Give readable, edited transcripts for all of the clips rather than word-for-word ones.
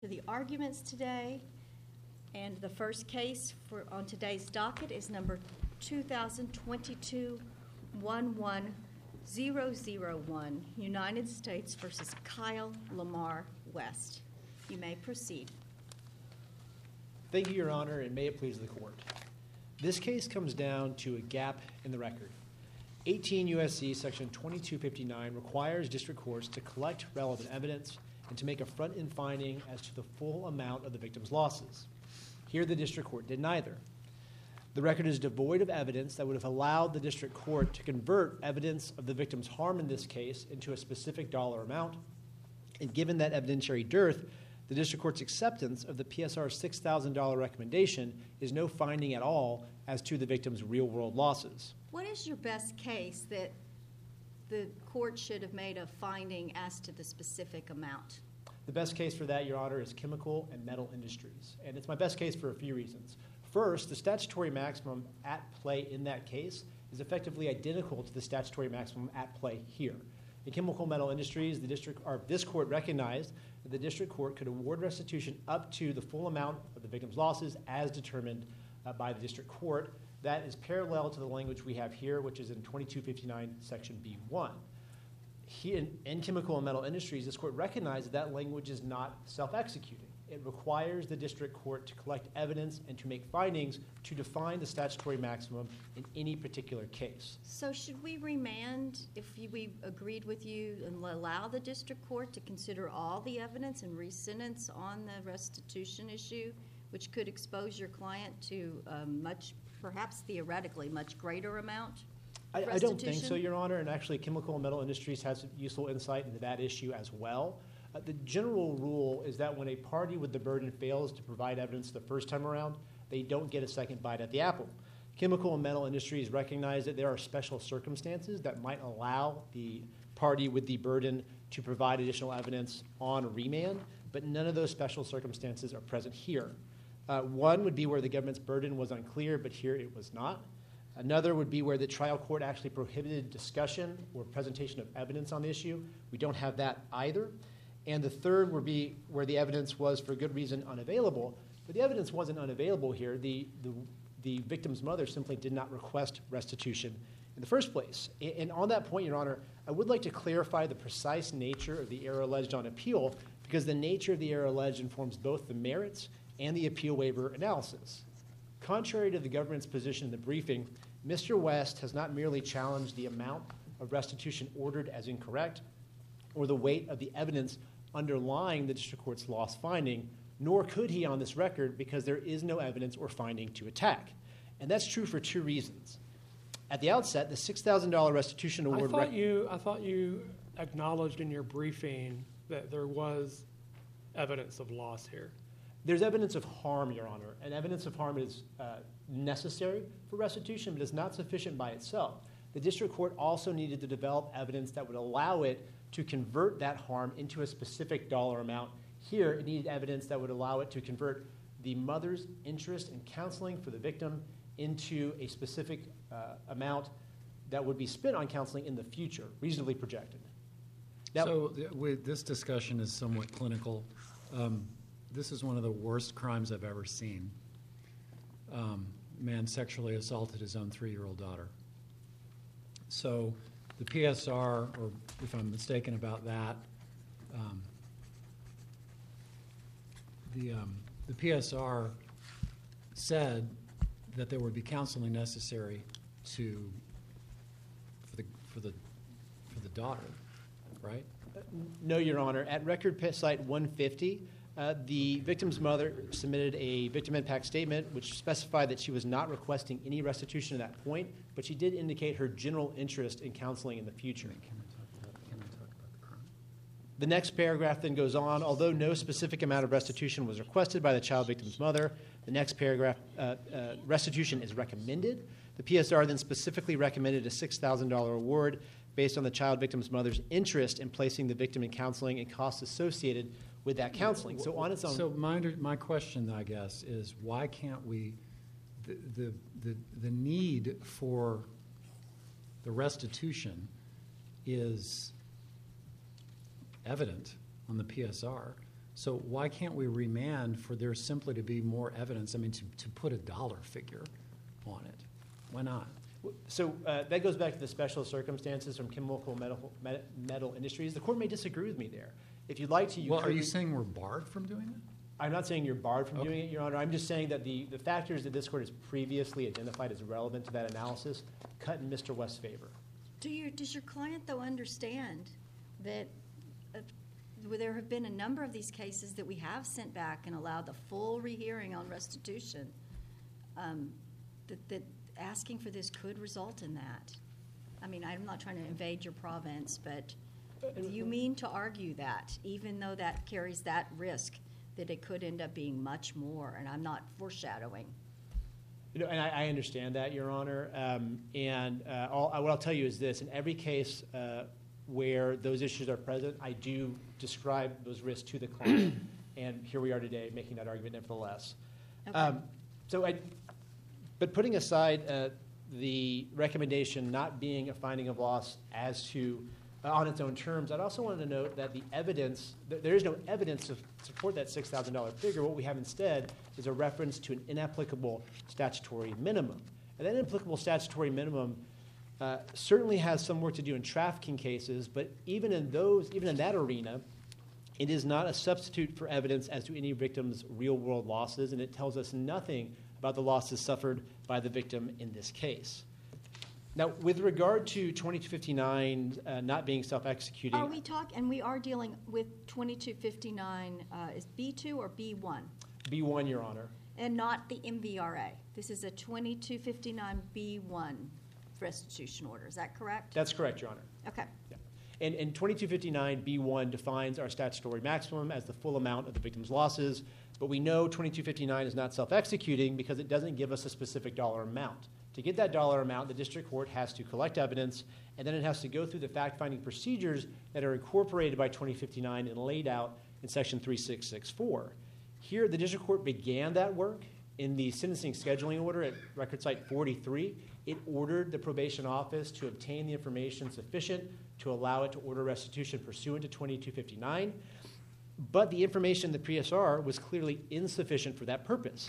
To the arguments today, and the first case on today's docket is number 2022-11001, United States versus Kyle Lamar West. You may proceed. Thank you, Your Honor, and may it please the Court. This case comes down to a gap in the record. 18 U.S.C. Section 2259 requires district courts to collect relevant evidence and to make a front-end finding as to the full amount of the victim's losses. Here, the district court did neither. The record is devoid of evidence that would have allowed the district court to convert evidence of the victim's harm in this case into a specific dollar amount. And given that evidentiary dearth, the district court's acceptance of the PSR's $6,000 recommendation is no finding at all as to the victim's real-world losses. What is your best case that the court should have made a finding as to the specific amount? The best case for that, Your Honor, is chemical and metal industries. And it's my best case for a few reasons. First, the statutory maximum at play in that case is effectively identical to the statutory maximum at play here. In chemical metal industries, this court recognized that the district court could award restitution up to the full amount of the victim's losses as determined by the district court. That is parallel to the language we have here, which is in 2259 Section B1. Here in chemical and metal industries, this court recognized that language is not self-executing. It requires the district court to collect evidence and to make findings to define the statutory maximum in any particular case. So should we remand if we agreed with you and allow the district court to consider all the evidence and re-sentence on the restitution issue, which could expose your client to perhaps theoretically much greater amount? I don't think so, Your Honor, and actually chemical and metal industries has useful insight into that issue as well. The general rule is that when a party with the burden fails to provide evidence the first time around, they don't get a second bite at the apple. Chemical and metal industries recognize that there are special circumstances that might allow the party with the burden to provide additional evidence on remand, but none of those special circumstances are present here. One would be where the government's burden was unclear, but here it was not. Another would be where the trial court actually prohibited discussion or presentation of evidence on the issue. We don't have that either. And the third would be where the evidence was for good reason unavailable, but the evidence wasn't unavailable here. The victim's mother simply did not request restitution in the first place. And on that point, Your Honor, I would like to clarify the precise nature of the error alleged on appeal, because the nature of the error alleged informs both the merits and the appeal waiver analysis. Contrary to the government's position in the briefing, Mr. West has not merely challenged the amount of restitution ordered as incorrect or the weight of the evidence underlying the district court's loss finding, nor could he on this record because there is no evidence or finding to attack. And that's true for two reasons. At the outset, the $6,000 restitution award... I thought you acknowledged in your briefing that there was evidence of loss here. There's evidence of harm, Your Honor, and evidence of harm is necessary for restitution, but is not sufficient by itself. The district court also needed to develop evidence that would allow it to convert that harm into a specific dollar amount. Here, it needed evidence that would allow it to convert the mother's interest in counseling for the victim into a specific amount that would be spent on counseling in the future, reasonably projected. Now, so this discussion is somewhat clinical. This is one of the worst crimes I've ever seen. Man sexually assaulted his own 3-year-old daughter. So the PSR, or if I'm mistaken about that, the PSR said that there would be counseling necessary for the daughter, right? No, Your Honor. At record site 150, the victim's mother submitted a victim impact statement which specified that she was not requesting any restitution at that point, but she did indicate her general interest in counseling in the future. Can we talk about the crime? The next paragraph then goes on. Although no specific amount of restitution was requested by the child victim's mother, the next paragraph, restitution is recommended. The PSR then specifically recommended a $6,000 award based on the child victim's mother's interest in placing the victim in counseling and costs associated with that counseling. So on its own. So my question, I guess, is why can't we, the need for the restitution is evident on the PSR. So why can't we remand for there simply to be more evidence? I mean, to put a dollar figure on it. Why not? So that goes back to the special circumstances from chemical metal industries. The court may disagree with me there. If you'd like to, Well, are you saying we're barred from doing it? I'm not saying you're barred from Okay. doing it, Your Honor. I'm just saying that the factors that this court has previously identified as relevant to that analysis cut in Mr. West's favor. Does your client, though, understand that there have been a number of these cases that we have sent back and allowed the full rehearing on restitution, that asking for this could result in that? I mean, I'm not trying to invade your province, but do you mean to argue that, even though that carries that risk, that it could end up being much more? And I'm not foreshadowing. And I understand that, Your Honor. What I'll tell you is this: in every case where those issues are present, I do describe those risks to the client, and here we are today making that argument nevertheless. Okay. But putting aside the recommendation not being a finding of loss as to on its own terms, I'd also wanted to note that the evidence, there is no evidence to support that $6,000 figure. What we have instead is a reference to an inapplicable statutory minimum. And that inapplicable statutory minimum certainly has some work to do in trafficking cases, but even in that arena, it is not a substitute for evidence as to any victim's real-world losses, and it tells us nothing about the losses suffered by the victim in this case. Now, with regard to 2259 not being self-executing, Are we talking, and we are dealing with 2259, is B2 or B1? B1, Your Honor. And not the MVRA. This is a 2259 B1 restitution order. Is that correct? That's correct, Your Honor. Okay. Yeah. And 2259 B1 defines our statutory maximum as the full amount of the victim's losses, but we know 2259 is not self-executing because it doesn't give us a specific dollar amount. To get that dollar amount, the district court has to collect evidence, and then it has to go through the fact-finding procedures that are incorporated by 2059 and laid out in Section 3664. Here, the district court began that work in the sentencing scheduling order at Record Site 43. It ordered the probation office to obtain the information sufficient to allow it to order restitution pursuant to 2259, but the information in the PSR was clearly insufficient for that purpose.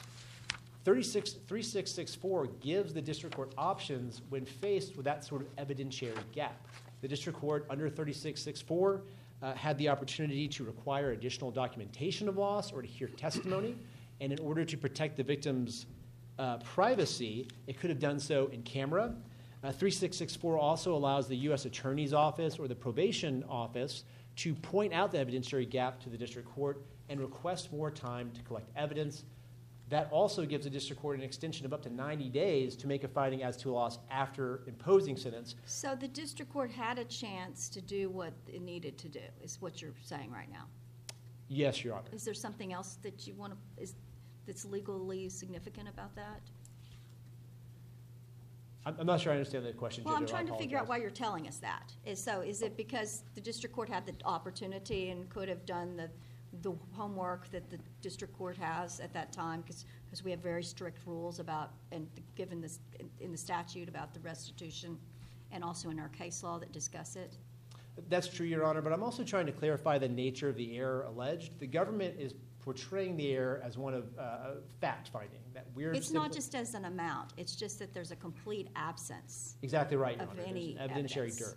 3664 gives the district court options when faced with that sort of evidentiary gap. The district court under 3664 had the opportunity to require additional documentation of loss or to hear testimony, and in order to protect the victim's privacy, it could have done so in camera. 3664 also allows the U.S. Attorney's Office or the probation office to point out the evidentiary gap to the district court and request more time to collect evidence. That also gives the district court an extension of up to 90 days to make a finding as to a loss after imposing sentence. So the district court had a chance to do what it needed to do, is what you're saying right now. Yes, Your Honor. Is there something else that you want to, that's legally significant about that? I'm not sure I understand the question, Well, Judge. I'm trying to figure out why apologize. you're telling us that. Is it because the district court had the opportunity and could have done the homework that the district court has at that time, because we have very strict rules about, and given this in the statute about the restitution, and also in our case law that discuss it? That's true, Your Honor, but I'm also trying to clarify the nature of the error alleged. The government is portraying the error as one of fact-finding. That we're It's not just as an amount, it's just that there's a complete absence. Exactly right, Your of Honor. any There's an evidentiary evidence. dearth.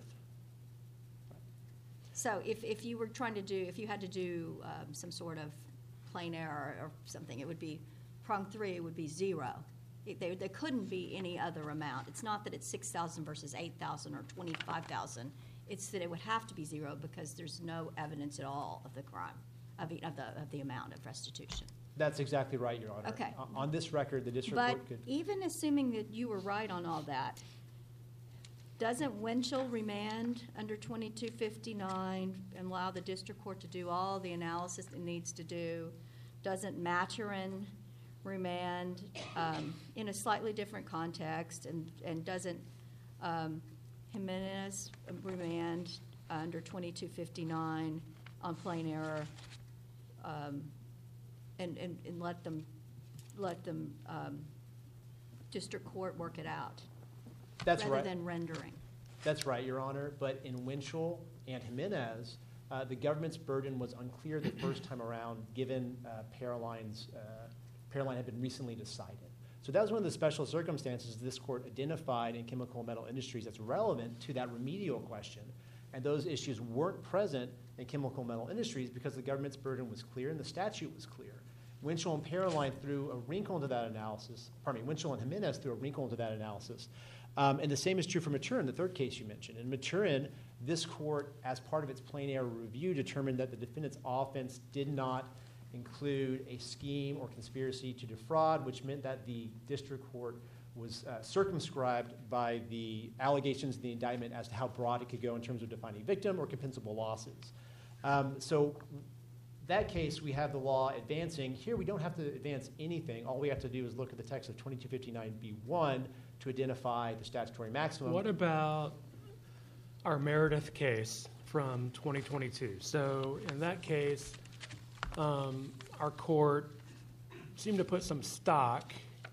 So if you were trying to do, if you had to do some sort of plain error or something, it would be, prong 3 would be 0. There couldn't be any other amount. It's not that it's 6,000 versus 8,000 or 25,000. It's that it would have to be 0 because there's no evidence at all of the crime, of the amount of restitution. That's exactly right, Your Honor. Okay. On this record, the district But court could... even assuming that you were right on all that, doesn't Winchell remand under 2259 and allow the district court to do all the analysis it needs to do? Doesn't Maturin remand in a slightly different context? And doesn't Jimenez remand under 2259 on plain error and let them district court work it out? That's right. Rather than rendering. That's right, Your Honor. But in Winchell and Jimenez, the government's burden was unclear the first time around, given Paroline had been recently decided. So that was one of the special circumstances this court identified in Chemical and Metal Industries that's relevant to that remedial question. And those issues weren't present in Chemical and Metal Industries because the government's burden was clear and the statute was clear. Winchell and Paroline threw a wrinkle into that analysis. Winchell and Jimenez threw a wrinkle into that analysis. And the same is true for Maturin, the third case you mentioned. In Maturin, this court, as part of its plain error review, determined that the defendant's offense did not include a scheme or conspiracy to defraud, which meant that the district court was circumscribed by the allegations in the indictment as to how broad it could go in terms of defining victim or compensable losses. So that case, we have the law advancing. Here, we don't have to advance anything. All we have to do is look at the text of 2259b1 to identify the statutory maximum. What about our Meredith case from 2022? So in that case, our court seemed to put some stock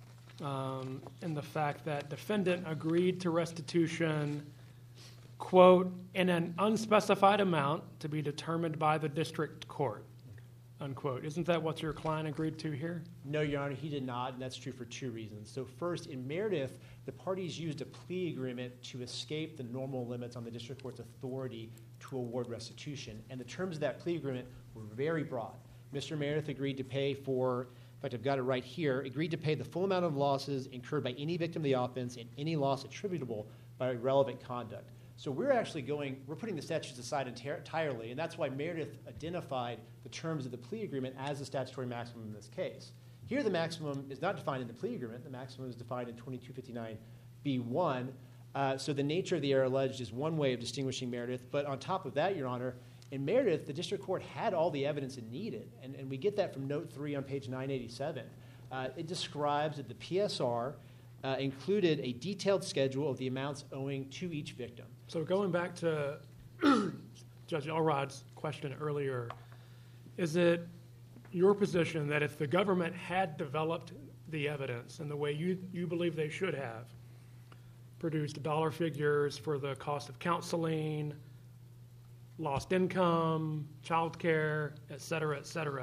in the fact that defendant agreed to restitution, quote, in an unspecified amount to be determined by the district court, unquote. Isn't that what your client agreed to here? No, Your Honor, he did not, and that's true for two reasons. So first, in Meredith, the parties used a plea agreement to escape the normal limits on the district court's authority to award restitution, and the terms of that plea agreement were very broad. Mr. Meredith agreed to pay for, in fact, I've got it right here, agreed to pay the full amount of losses incurred by any victim of the offense and any loss attributable by relevant conduct. So we're putting the statutes aside entirely, and that's why Meredith identified the terms of the plea agreement as the statutory maximum in this case. Here, the maximum is not defined in the plea agreement. The maximum is defined in 2259b1. So the nature of the error alleged is one way of distinguishing Meredith. But on top of that, Your Honor, in Meredith, the district court had all the evidence it needed, and we get that from note 3 on page 987. It describes that the PSR included a detailed schedule of the amounts owing to each victim. So going back to Judge Elrod's question earlier, is it your position that if the government had developed the evidence in the way you believe they should have, produced dollar figures for the cost of counseling, lost income, child care, et cetera,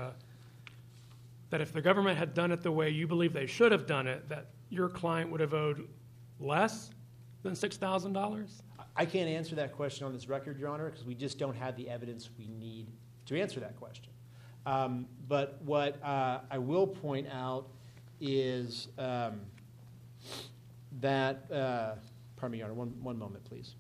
that if the government had done it the way you believe they should have done it, that your client would have owed less than $6,000? I can't answer that question on this record, Your Honor, because we just don't have the evidence we need to answer that question. But what I will point out is that, pardon me, Your Honor, one moment, please.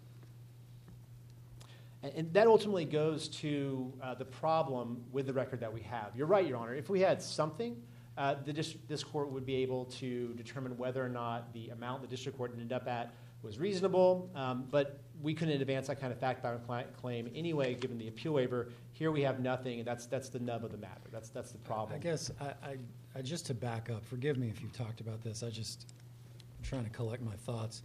And that ultimately goes to the problem with the record that we have. You're right, Your Honor. If we had something, this court would be able to determine whether or not the amount the district court ended up at was reasonable, but we couldn't advance that kind of fact-bound claim anyway, given the appeal waiver. Here we have nothing, and that's the nub of the matter. That's the problem. I guess, I just to back up, forgive me if you've talked about this, I'm trying to collect my thoughts.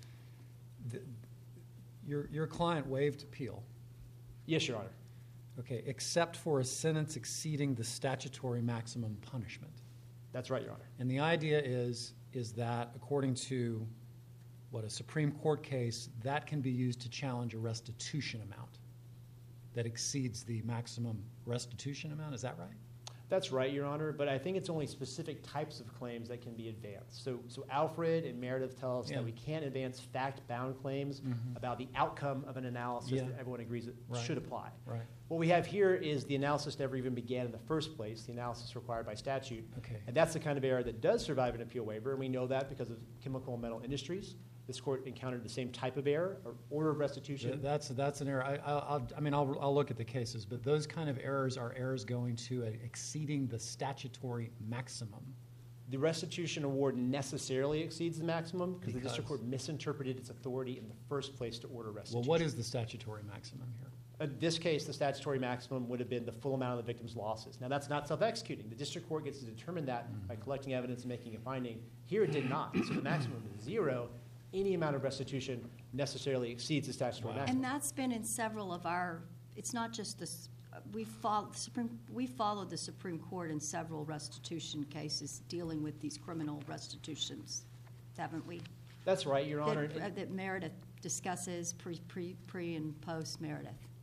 Your client waived appeal. Yes, Your Honor. Okay, except for a sentence exceeding the statutory maximum punishment. That's right, Your Honor. And the idea is that, according to a Supreme Court case, that can be used to challenge a restitution amount that exceeds the maximum restitution amount. Is that right? That's right, Your Honor, but I think it's only specific types of claims that can be advanced. So Alfred and Meredith tell us that we can't advance fact-bound claims about the outcome of an analysis that everyone agrees it should apply. Right. What we have here is the analysis never even began in the first place, the analysis required by statute. Okay. And that's the kind of error that does survive an appeal waiver, and we know that because of Chemical and Metal Industries. This court encountered the same type of error, or order of restitution. That's an error. I'll look at the cases, but those kind of errors are errors going to exceeding the statutory maximum. The restitution award necessarily exceeds the maximum because the district court misinterpreted its authority in the first place to order restitution. Well, what is the statutory maximum here? In this case, the statutory maximum would have been the full amount of the victim's losses. Now, that's not self-executing. The district court gets to determine that by collecting evidence and making a finding. Here, it did not. So the maximum is 0. Any amount of restitution necessarily exceeds the statutory maximum. And that's been in several of our, it's not just this, we followed the Supreme Court in several restitution cases dealing with these criminal restitutions, haven't we? That's right, Your Honor. That Meredith discusses pre and post Meredith.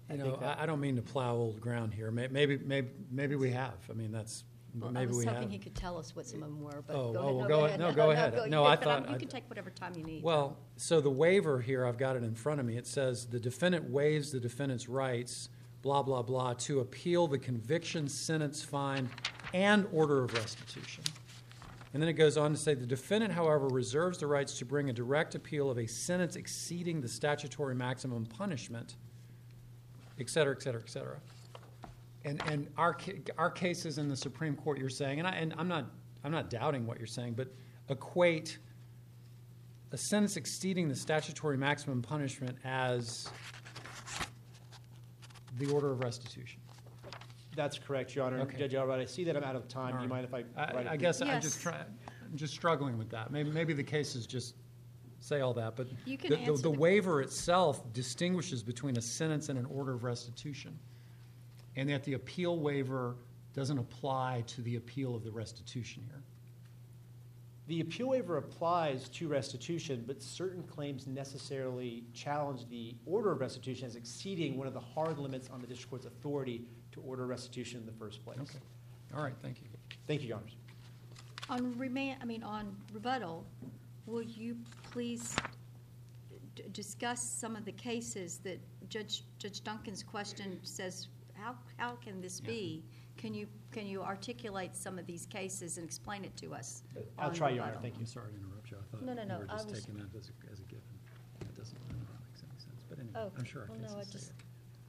I think that- I don't mean to plow old ground here. Maybe we have. I mean, that's, Well, maybe we I was have. hoping he could tell us what some of them were, but Oh, go oh, ahead. go ahead. No, go ahead. No, I thought You I- can take whatever time you need. Well, so the waiver here, I've got it in front of me. It says the defendant waives the defendant's rights, blah, blah, blah, to appeal the conviction, sentence, fine, and order of restitution. And then it goes on to say the defendant, however, reserves the rights to bring a direct appeal of a sentence exceeding the statutory maximum punishment, et cetera, et cetera, et cetera. And our cases in the Supreme Court, you're saying, and I'm not doubting what you're saying, but equate a sentence exceeding the statutory maximum punishment as the order of restitution. That's correct, Your Honor. Okay. Judge Albright, I see that I'm out of time. Do you All mind right. if I write it I down? guess Yes. I'm just struggling with that. Maybe the cases just say all that, but You can answer the the- waiver itself distinguishes between a sentence and an order of restitution, and that the appeal waiver doesn't apply to the appeal of the restitution here. The appeal waiver applies to restitution, but certain claims necessarily challenge the order of restitution as exceeding one of the hard limits on the district court's authority to order restitution in the first place. Okay. All right, thank you. Thank you, Your Honors. On rebuttal, will you please discuss some of the cases that Judge Duncan's question says, how can this be? Can you articulate some of these cases and explain it to us? I'll on try, Your Honor. rebuttal? Thank you. I'm sorry to interrupt you. I thought No, you were I just was- taking that as a given. That doesn't really make any sense, but anyway, Oh, I'm sure our well, no, I cases say just- it.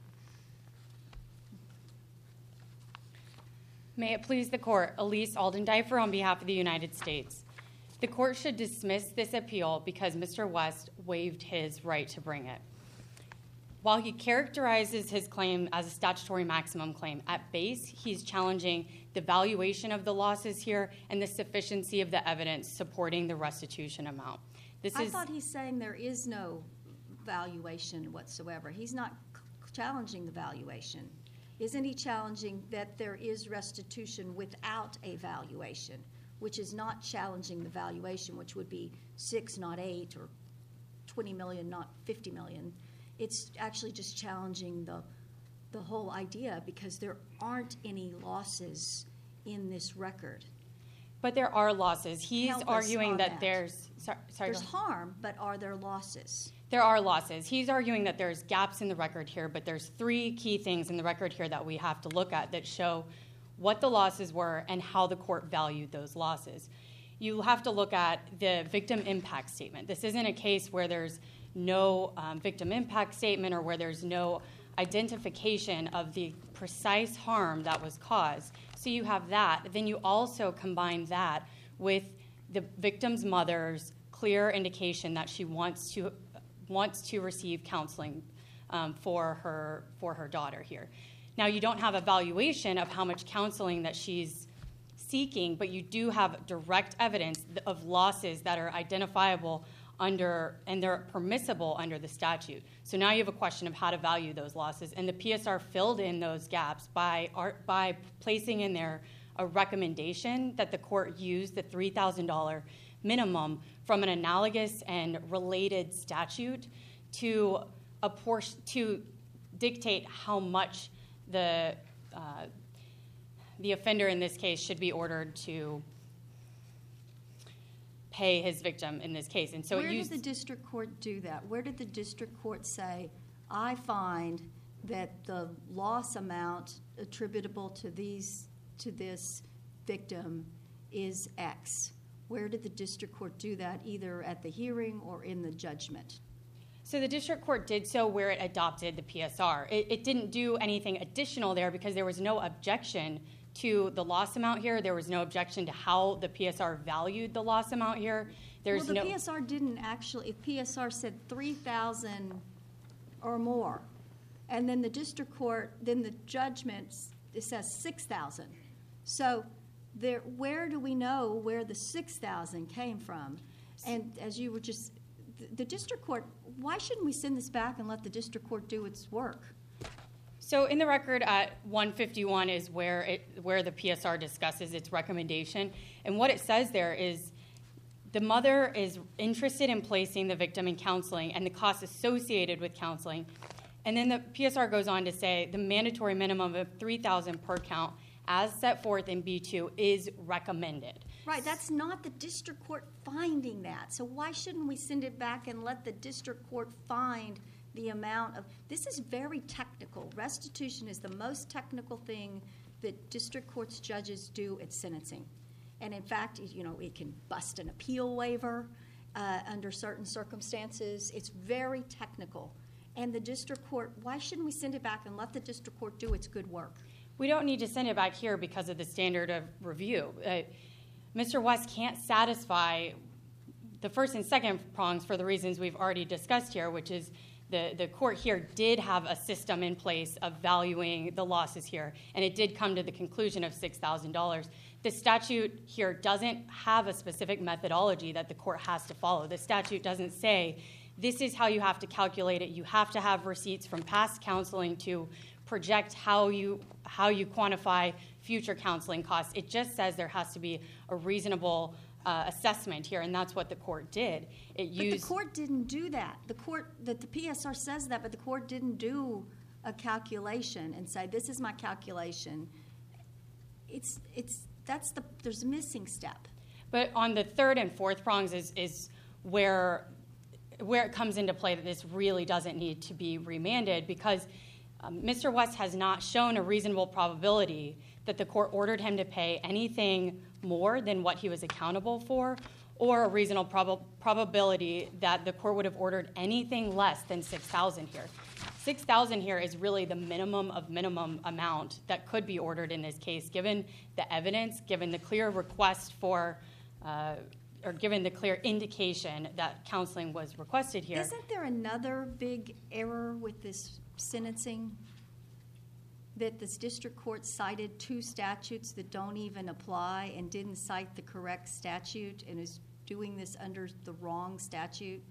May it please the court, Elise Aldendifer on behalf of the United States. The court should dismiss this appeal because Mr. West waived his right to bring it. While he characterizes his claim as a statutory maximum claim, at base, he's challenging the valuation of the losses here and the sufficiency of the evidence supporting the restitution amount. I thought he's saying there is no valuation whatsoever. He's not challenging the valuation. Isn't he challenging that there is restitution without a valuation, which is not challenging the valuation, which would be 6, not 8, or 20 million, not 50 million. It's actually just challenging the whole idea because there aren't any losses in this record. But there are losses. He's Help us arguing on that that. there's, sorry, There's go ahead. harm, but are there losses? There are losses. He's arguing that there's gaps in the record here, but there's 3 key things in the record here that we have to look at that show what the losses were and how the court valued those losses. You have to look at the victim impact statement. This isn't a case where there's no victim impact statement or where there's no identification of the precise harm that was caused. So you have that. Then you also combine that with the victim's mother's clear indication that she wants to receive counseling for her daughter here. Now, you don't have a valuation of how much counseling that she's seeking, but you do have direct evidence of losses that are identifiable under, and they're permissible under the statute. So now you have a question of how to value those losses, and the PSR filled in those gaps by placing in there a recommendation that the court use the $3,000 minimum from an analogous and related statute to dictate how much the offender in this case should be ordered to pay his victim in this case. And so Where did the district court do that? Where did the district court say, I find that the loss amount attributable to this victim is X? Where did the district court do that, either at the hearing or in the judgment? So the district court did so where it adopted the PSR. It didn't do anything additional there because there was no objection to the loss amount here. There was no objection to how the PSR valued the loss amount here. Well, the PSR didn't actually, if PSR said 3,000 or more, and then the district court, then the judgment, it says 6,000. So where do we know where the 6,000 came from? And as you were just, the district court, why shouldn't we send this back and let the district court do its work? So in the record at 151 is where the PSR discusses its recommendation. And what it says there is the mother is interested in placing the victim in counseling and the costs associated with counseling. And then the PSR goes on to say the mandatory minimum of $3,000 per count as set forth in B2 is recommended. Right, that's not the district court finding that. So why shouldn't we send it back and let the district court find the amount of, this is very technical. Restitution is the most technical thing that district courts judges do at sentencing. And in fact, you know, it can bust an appeal waiver under certain circumstances. It's very technical. And the district court, why shouldn't we send it back and let the district court do its good work? We don't need to send it back here because of the standard of review. Mr. West can't satisfy the first and second prongs for the reasons we've already discussed here, which is the court here did have a system in place of valuing the losses here, and it did come to the conclusion of $6,000. The statute here doesn't have a specific methodology that the court has to follow. The statute doesn't say this is how you have to calculate it. You have to have receipts from past counseling to project how you quantify future counseling costs. It just says there has to be a reasonable assessment here, and that's what the court did. But the court didn't do that. The PSR says that, but the court didn't do a calculation and say, this is my calculation. There's a missing step. But on the third and fourth prongs is where it comes into play that this really doesn't need to be remanded, because Mr. West has not shown a reasonable probability that the court ordered him to pay anything more than what he was accountable for, or a reasonable probability that the court would have ordered anything less than $6,000 here. $6,000 here is really the minimum of minimum amount that could be ordered in this case, given the evidence, given the clear request for, or given the clear indication that counseling was requested here. Isn't there another big error with this sentencing? That this district court cited two statutes that don't even apply and didn't cite the correct statute and is doing this under the wrong statute?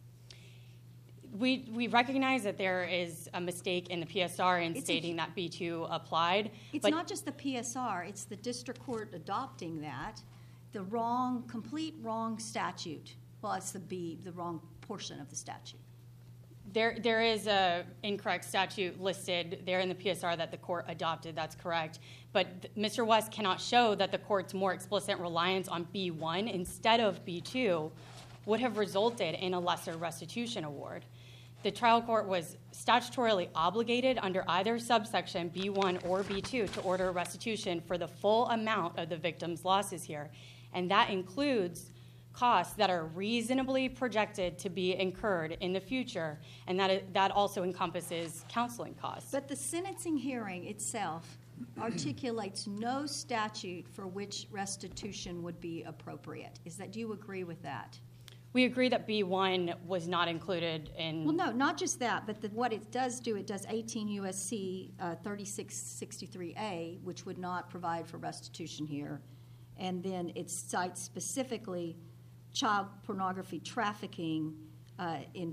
We recognize that there is a mistake in the PSR in stating that B2 applied. It's not just the PSR, it's the district court adopting that, the complete wrong statute. Well, it's the wrong portion of the statute. There is a incorrect statute listed there in the PSR that the court adopted, that's correct. But Mr. West cannot show that the court's more explicit reliance on B1 instead of B2 would have resulted in a lesser restitution award. The trial court was statutorily obligated under either subsection B1 or B2 to order restitution for the full amount of the victim's losses here. And that includes costs that are reasonably projected to be incurred in the future, and that also encompasses counseling costs. But the sentencing hearing itself articulates no statute for which restitution would be appropriate. Do you agree with that? We agree that B1 was not included in... Well, no, not just that, but what it does do, it does 18 U.S.C. 3663A, which would not provide for restitution here. And then it cites specifically child pornography trafficking in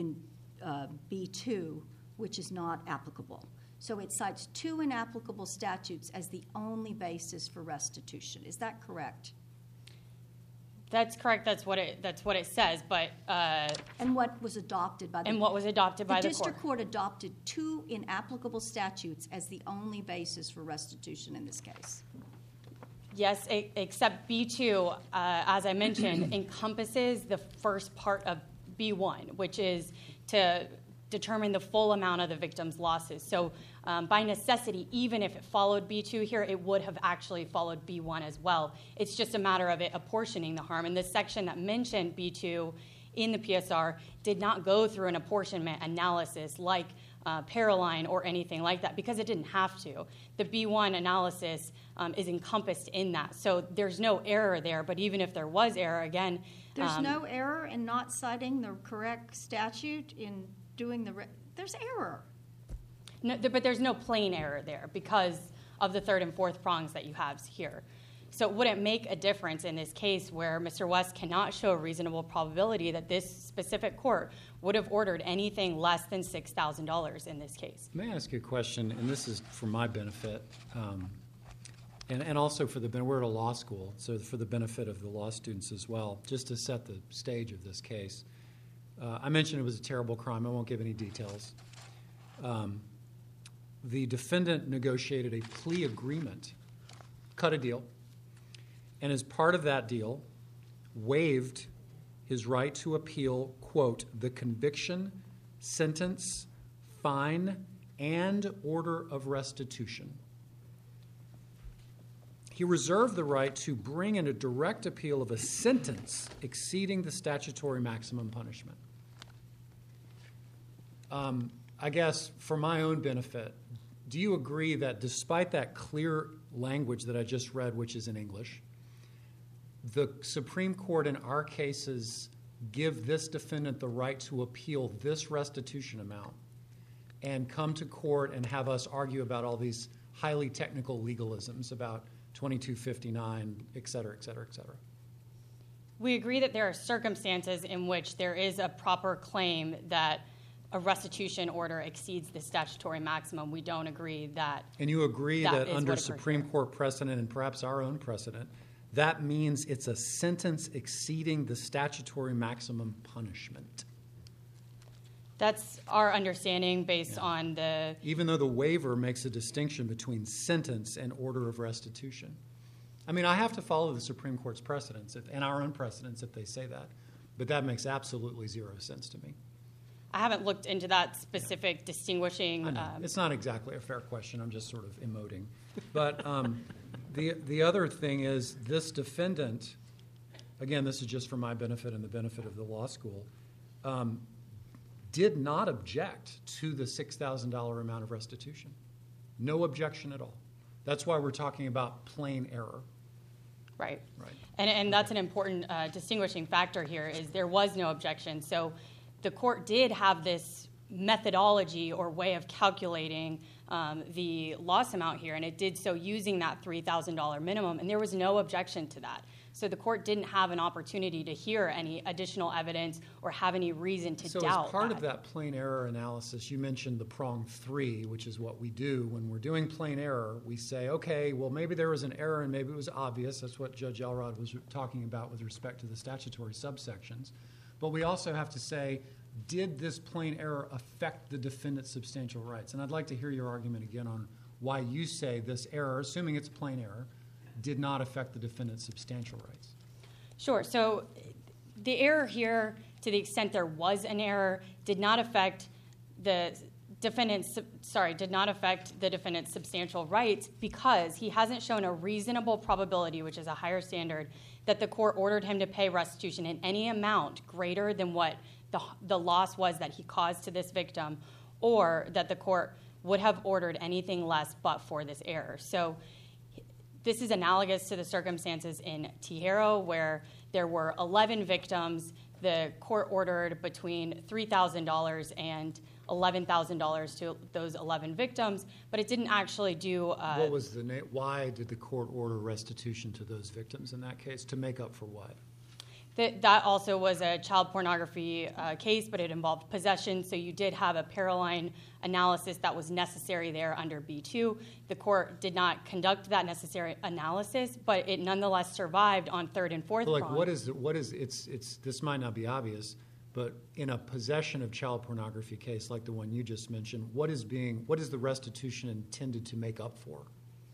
B2, which is not applicable. So it cites two inapplicable statutes as the only basis for restitution. Is that correct? That's correct. That's what it says. But and what was adopted by the court? The district court adopted two inapplicable statutes as the only basis for restitution in this case. Yes, except B2, as I mentioned, encompasses the first part of B1, which is to determine the full amount of the victim's losses. So by necessity, even if it followed B2 here, it would have actually followed B1 as well. It's just a matter of it apportioning the harm. And this section that mentioned B2 in the PSR did not go through an apportionment analysis like Paroline or anything like that, because it didn't have to. The B1 analysis is encompassed in that. So there's no error there, but even if there was error, again... There's no error in not citing the correct statute in doing there's error. No, but there's no plain error there because of the third and fourth prongs that you have here. So it wouldn't make a difference in this case where Mr. West cannot show a reasonable probability that this specific court would have ordered anything less than $6,000 in this case. May I ask you a question? And this is for my benefit, and also for the benefit. We're at a law school, so for the benefit of the law students as well, just to set the stage of this case. I mentioned it was a terrible crime. I won't give any details. the defendant negotiated a plea agreement, cut a deal, and as part of that deal, waived his right to appeal, quote, the conviction, sentence, fine, and order of restitution. He reserved the right to bring in a direct appeal of a sentence exceeding the statutory maximum punishment. I guess for my own benefit, do you agree that despite that clear language that I just read, which is in English, the Supreme Court in our cases give this defendant the right to appeal this restitution amount and come to court and have us argue about all these highly technical legalisms about 2259, et cetera, et cetera, et cetera? We agree that there are circumstances in which there is a proper claim that a restitution order exceeds the statutory maximum. We don't agree that. And you agree that is under what occurred Supreme here. Court precedent and perhaps our own precedent, that means it's a sentence exceeding the statutory maximum punishment. That's our understanding based on the. Even though the waiver makes a distinction between sentence and order of restitution. I mean, I have to follow the Supreme Court's precedents and our own precedents if they say that, but that makes absolutely zero sense to me. I haven't looked into that specific distinguishing. I know. It's not exactly a fair question. I'm just sort of emoting. But the other thing is this defendant, again, this is just for my benefit and the benefit of the law school, did not object to the $6,000 amount of restitution. No objection at all. That's why we're talking about plain error. Right. Right. And that's an important distinguishing factor here is there was no objection. So the court did have this methodology or way of calculating the loss amount here, and it did so using that $3,000 minimum, and there was no objection to that. So the court didn't have an opportunity to hear any additional evidence or have any reason to doubt that. So as part of that plain error analysis, you mentioned the prong 3, which is what we do when we're doing plain error. We say, okay, well, maybe there was an error and maybe it was obvious. That's what Judge Elrod was talking about with respect to the statutory subsections. But we also have to say, did this plain error affect the defendant's substantial rights? And I'd like to hear your argument again on why you say this error, assuming it's plain error, did not affect the defendant's substantial rights. Sure. So the error here, to the extent there was an error, did not affect the defendant's substantial rights because he hasn't shown a reasonable probability, which is a higher standard, that the court ordered him to pay restitution in any amount greater than what the loss was that he caused to this victim, or that the court would have ordered anything less but for this error. So this is analogous to the circumstances in Tijero, where there were 11 victims. The court ordered between $3,000 and $11,000 to those 11 victims, but it didn't actually do. What was why did the court order restitution to those victims in that case? To make up for what? That also was a child pornography case, but it involved possession, so you did have a Paroline analysis that was necessary there under B2. The court did not conduct that necessary analysis, but it nonetheless survived on third and fourth Like prong. what is this might not be obvious, but in a possession of child pornography case like the one you just mentioned, what is the restitution intended to make up for?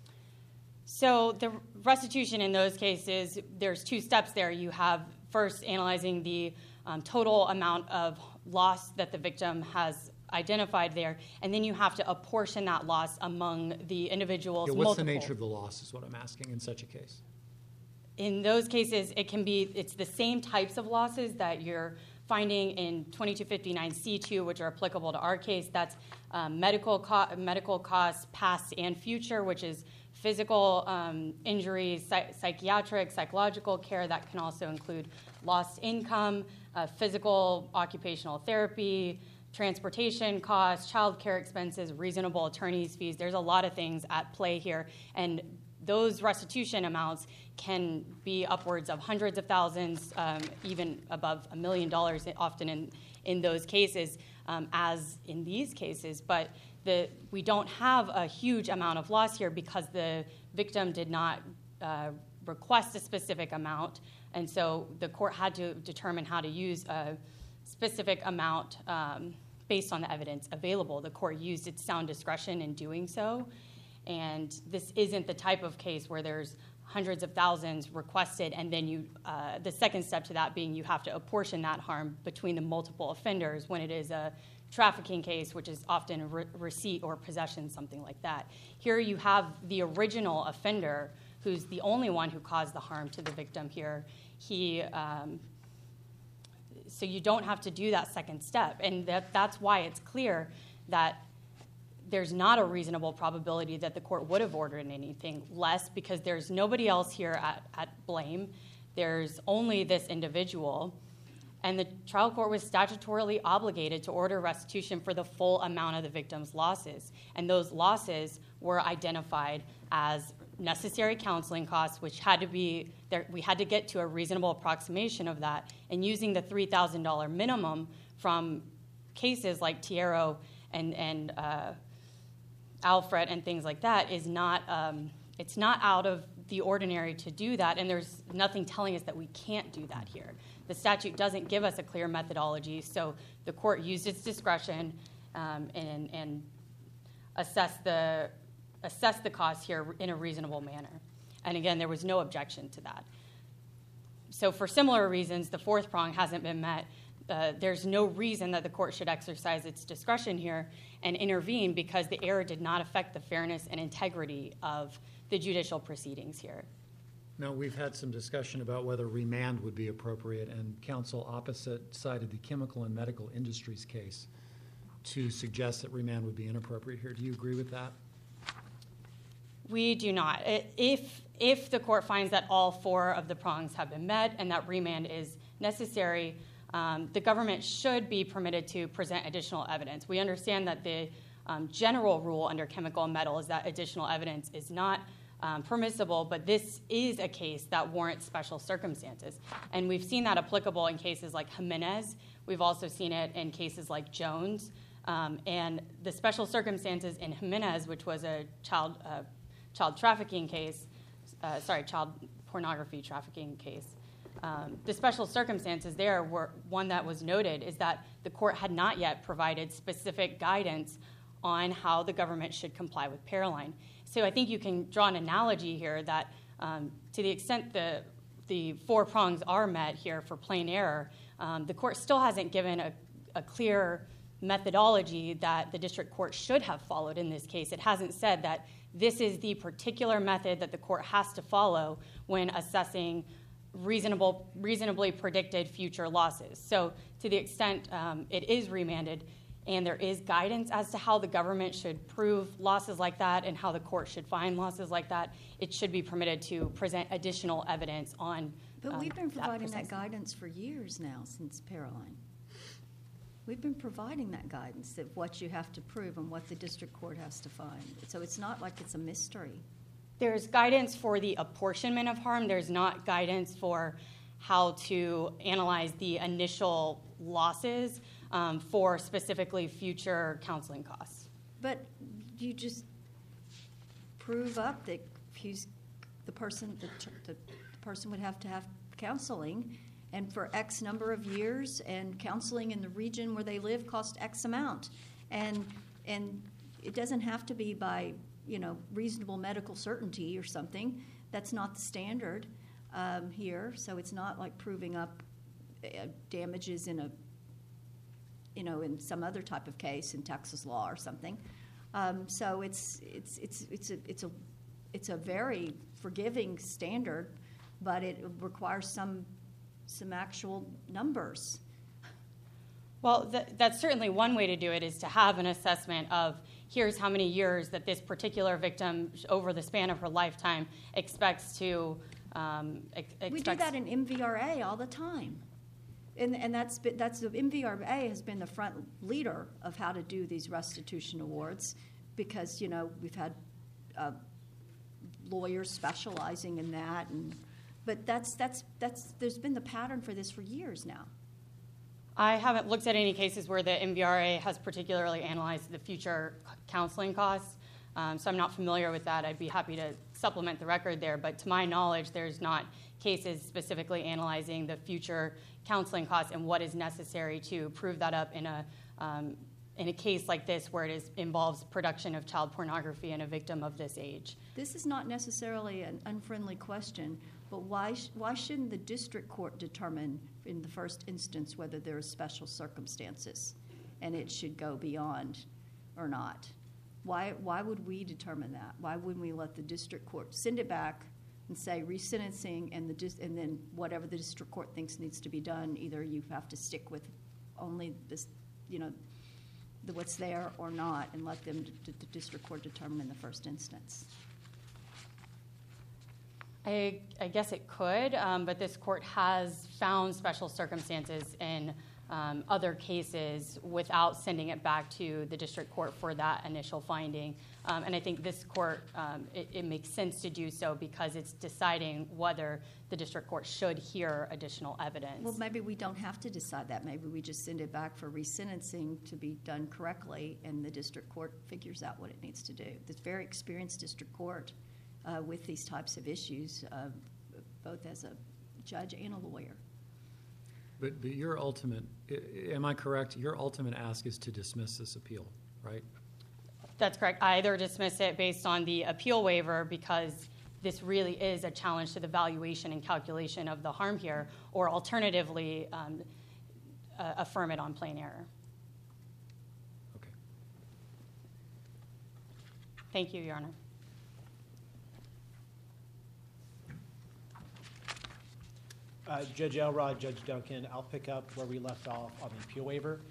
So the restitution in those cases, there's two steps there. You have first analyzing the total amount of loss that the victim has identified there, and then you have to apportion that loss among the individuals. What's the nature of the loss is what I'm asking in such a case. In those cases, it's the same types of losses that you're finding in 2259C2, which are applicable to our case. That's medical costs, past and future, which is physical injuries, psychiatric, psychological care. That can also include lost income, physical occupational therapy, transportation costs, child care expenses, reasonable attorney's fees. There's a lot of things at play here. And those restitution amounts can be upwards of hundreds of thousands, even above $1 million often in those cases, as in these cases. But we don't have a huge amount of loss here because the victim did not request a specific amount, and so the court had to determine how to use a specific amount based on the evidence available. The court used its sound discretion in doing so, and this isn't the type of case where there's hundreds of thousands requested, and then the second step to that being you have to apportion that harm between the multiple offenders when it is a trafficking case, which is often receipt or possession, something like that. Here you have the original offender, who's the only one who caused the harm to the victim here. So you don't have to do that second step, and that's why it's clear that there's not a reasonable probability that the court would have ordered anything less, because there's nobody else here at blame. There's only this individual, and the trial court was statutorily obligated to order restitution for the full amount of the victim's losses, and those losses were identified as necessary counseling costs, which had to be there. We had to get to a reasonable approximation of that, and using the $3,000 minimum from cases like Tiero and Alfred and things like that is not. It's not out of the ordinary to do that, and there's nothing telling us that we can't do that here. The statute doesn't give us a clear methodology, so the court used its discretion and assessed the cost here in a reasonable manner. And again, there was no objection to that. So for similar reasons, the fourth prong hasn't been met. There's no reason that the court should exercise its discretion here and intervene, because the error did not affect the fairness and integrity of the judicial proceedings here. Now, we've had some discussion about whether remand would be appropriate, and counsel opposite cited the chemical and medical industries case to suggest that remand would be inappropriate here. Do you agree with that? We do not. If the court finds that all four of the prongs have been met and that remand is necessary, the government should be permitted to present additional evidence. We understand that the general rule under chemical and metal is that additional evidence is not permissible, but this is a case that warrants special circumstances. And we've seen that applicable in cases like Jimenez. We've also seen it in cases like Jones. And the special circumstances in Jimenez, which was a child trafficking case, child pornography trafficking case, the special circumstances there were one that was noted is that the court had not yet provided specific guidance on how the government should comply with Paroline. So I think you can draw an analogy here that to the extent the four prongs are met here for plain error, the court still hasn't given a clear methodology that the district court should have followed in this case. It hasn't said that this is the particular method that the court has to follow when assessing reasonably predicted future losses. So to the extent it is remanded and there is guidance as to how the government should prove losses like that and how the court should find losses like that, it should be permitted to present additional evidence on But we've been providing that precisely. guidance for years now since Paroline. We've been providing that guidance of what you have to prove and what the district court has to find. So it's not like it's a mystery. There's guidance for the apportionment of harm. There's not guidance for how to analyze the initial losses for specifically future counseling costs. But you just prove up that the person would have to have counseling, and for X number of years, and counseling in the region where they live cost X amount, and it doesn't have to be by reasonable medical certainty or something. That's not the standard here. So it's not like proving up damages in in some other type of case in Texas law or something. So it's a very forgiving standard, but it requires some actual numbers. Well, that's certainly one way to do it, is to have an assessment of here's how many years that this particular victim over the span of her lifetime expects to We do that in MVRA all the time. And that's the MVRA has been the front leader of how to do these restitution awards, because we've had lawyers specializing in that, but that's there's been the pattern for this for years now. I haven't looked at any cases where the MVRA has particularly analyzed the future counseling costs, so I'm not familiar with that. I'd be happy to supplement the record there, but to my knowledge, there's not cases specifically analyzing the future counseling costs and what is necessary to prove that up in in a case like this where it involves production of child pornography and a victim of this age. This is not necessarily an unfriendly question, but why shouldn't the district court determine in the first instance whether there are special circumstances and it should go beyond or not? Why would we determine that? Why wouldn't we let the district court send it back and say resentencing and then whatever the district court thinks needs to be done, either you have to stick with only this, what's there or not, and let them the district court determine in the first instance? I guess it could, but this court has found special circumstances in other cases without sending it back to the district court for that initial finding. And I think this court, it makes sense to do so because it's deciding whether the district court should hear additional evidence. Well, maybe we don't have to decide that. Maybe we just send it back for resentencing to be done correctly, and the district court figures out what it needs to do. This very experienced district court with these types of issues, both as a judge and a lawyer. But your ultimate, am I correct? Your ultimate ask is to dismiss this appeal, right? That's correct. I either dismiss it based on the appeal waiver because this really is a challenge to the valuation and calculation of the harm here, or alternatively, affirm it on plain error. Okay. Thank you, Your Honor. Judge Elrod, Judge Duncan, I'll pick up where we left off on the appeal waiver.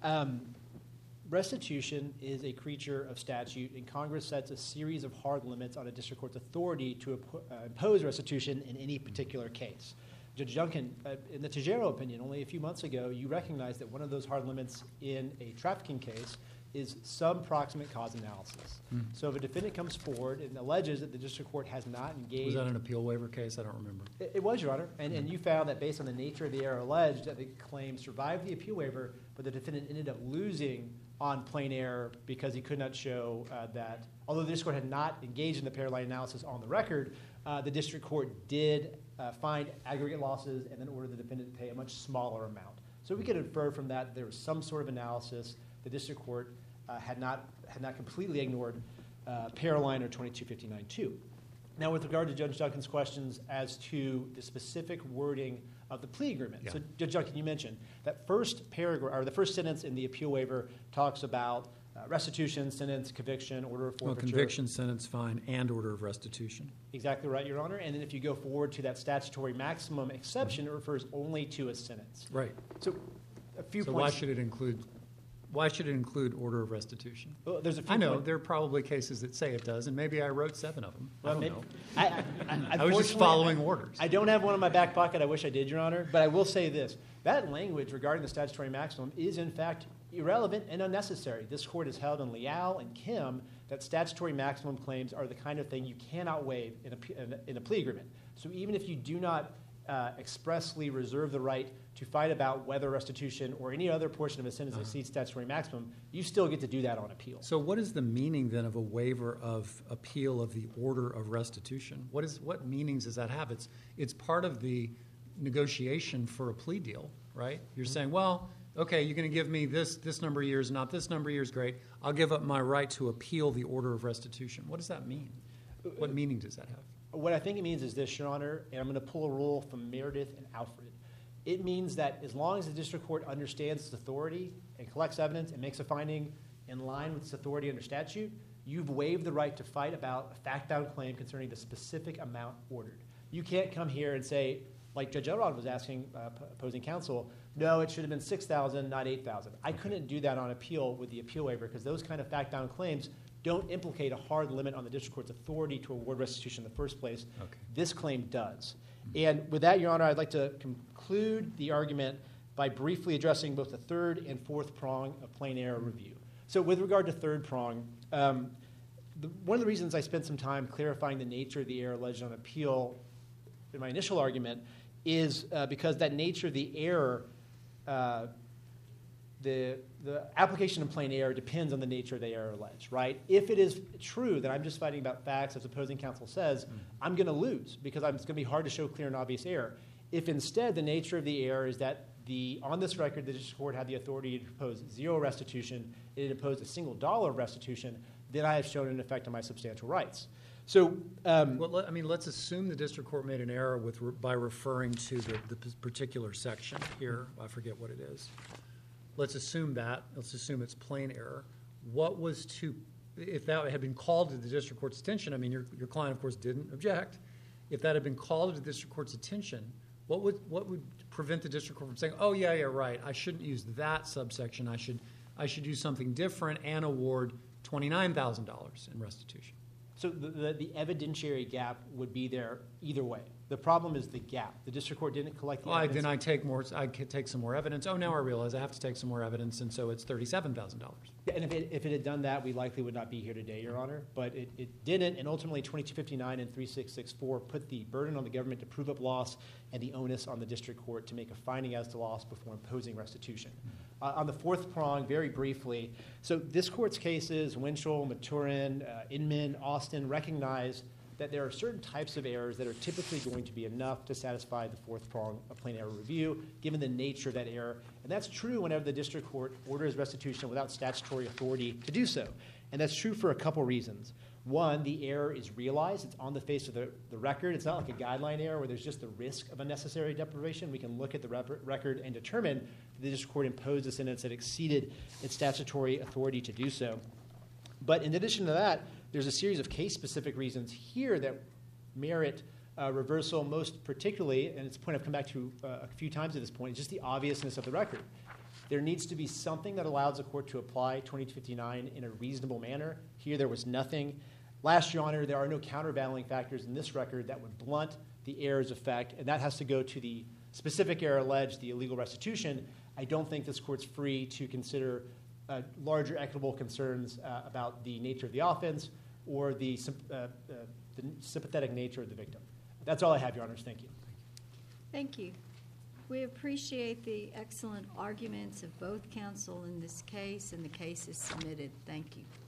Restitution is a creature of statute, and Congress sets a series of hard limits on a district court's authority to impose restitution in any particular case. Judge Duncan, in the Tejero opinion, only a few months ago, you recognized that one of those hard limits in a trafficking case is some proximate cause analysis. So if a defendant comes forward and alleges that the district court has not engaged... Was that an appeal waiver case? I don't remember. It was, Your Honor. And you found that based on the nature of the error alleged, that the claim survived the appeal waiver, but the defendant ended up losing on plain error because he could not show that, although the district court had not engaged in the parallel analysis on the record, the district court did find aggregate losses and then ordered the defendant to pay a much smaller amount. So we could infer from that there was some sort of analysis. The district court had not completely ignored Paroline or 2259-2. Now, with regard to Judge Duncan's questions as to the specific wording of the plea agreement, so Judge Duncan, you mentioned that first paragraph or the first sentence in the appeal waiver talks about restitution, sentence, conviction, order of forfeiture. Well, conviction, sentence, fine, and order of restitution. Exactly right, Your Honor. And then if you go forward to that statutory maximum exception, it refers only to a sentence. Right. So a few points. Why should it include order of restitution? Well, there's a few I know there are probably cases that say it does, and maybe I wrote 7 of them. I don't know. I was just following orders. I don't have one in my back pocket. I wish I did, Your Honor. But I will say this. That language regarding the statutory maximum is, in fact, irrelevant and unnecessary. This court has held in Leal and Kim that statutory maximum claims are the kind of thing you cannot waive in a plea agreement. So even if you do not expressly reserve the right to fight about whether restitution or any other portion of a sentence exceeds statutory maximum, you still get to do that on appeal. So what is the meaning then of a waiver of appeal of the order of restitution? What meanings does that have? It's part of the negotiation for a plea deal, right? You're saying, well, okay, you're going to give me this number of years, not this number of years, great. I'll give up my right to appeal the order of restitution. What does that mean? What meaning does that have? What I think it means is this, Your Honor, and I'm going to pull a rule from Meredith and Alfred. It means that as long as the district court understands its authority and collects evidence and makes a finding in line with its authority under statute, you've waived the right to fight about a fact-bound claim concerning the specific amount ordered. You can't come here and say, like Judge Elrod was asking opposing counsel, no, it should have been $6,000, not $8,000. I couldn't do that on appeal with the appeal waiver because those kind of fact-bound claims don't implicate a hard limit on the district court's authority to award restitution in the first place. Okay. This claim does. And with that, Your Honor, I'd like to conclude the argument by briefly addressing both the third and fourth prong of plain error review. So with regard to third prong, one of the reasons I spent some time clarifying the nature of the error alleged on appeal in my initial argument is because that nature of the error, the application of plain error depends on the nature of the error alleged, right? If it is true that I'm just fighting about facts, as opposing counsel says, I'm going to lose because it's going to be hard to show clear and obvious error. If instead the nature of the error is that On this record, the district court had the authority to impose zero restitution. It imposed a single dollar of restitution. Then I have shown an effect on my substantial rights. So, Well, let's assume the district court made an error by referring to the particular section here. I forget what it is. Let's assume that. Let's assume it's plain error. If that had been called to the district court's attention, your client, of course, didn't object. If that had been called to the district court's attention, what would prevent the district court from saying, "Oh, yeah, right. I shouldn't use that subsection. I should do something different and award $29,000 in restitution"? So the evidentiary gap would be there either way. The problem is the gap. The district court didn't collect the evidence. Then I could take some more evidence. Oh, now I realize I have to take some more evidence, and so it's $37,000. And if it had done that, we likely would not be here today, Your Honor. But it didn't, and ultimately 2259 and 3664 put the burden on the government to prove up loss and the onus on the district court to make a finding as to loss before imposing restitution. On the fourth prong, very briefly, so this court's cases, Winchell, Maturin, Inman, Austin, recognize that there are certain types of errors that are typically going to be enough to satisfy the fourth prong of plain error review, given the nature of that error. And that's true whenever the district court orders restitution without statutory authority to do so. And that's true for a couple reasons. One, the error is realized. It's on the face of the record. It's not like a guideline error where there's just the risk of unnecessary deprivation. We can look at the record and determine that the district court imposed a sentence that exceeded its statutory authority to do so. But in addition to that, there's a series of case-specific reasons here that merit reversal, most particularly, and it's a point I've come back to a few times at this point, is just the obviousness of the record. There needs to be something that allows the court to apply 2259 in a reasonable manner. Here there was nothing. Last, Your Honor, there are no countervailing factors in this record that would blunt the error's effect, and that has to go to the specific error alleged, the illegal restitution. I don't think this court's free to consider larger equitable concerns about the nature of the offense or the sympathetic nature of the victim. That's all I have, Your Honors. Thank you. Thank you. We appreciate the excellent arguments of both counsel in this case, and the case is submitted. Thank you.